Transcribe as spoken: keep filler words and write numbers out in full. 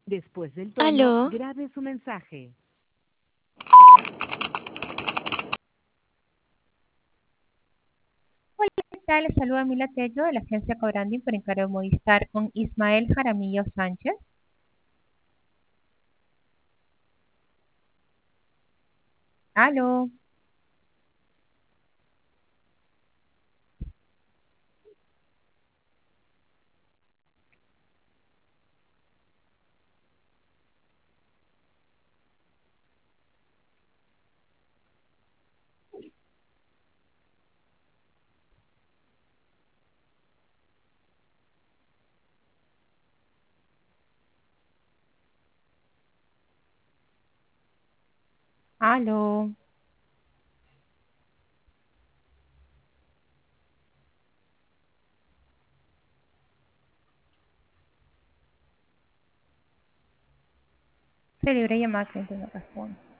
Después del tono, Aló, grabe su mensaje. Hola, ¿qué tal? Les saluda Mila Tello de la agencia Cobranding por encargo de Movistar con Ismael Jaramillo Sánchez. Aló, aló. Se libre llamada, cliente no responde.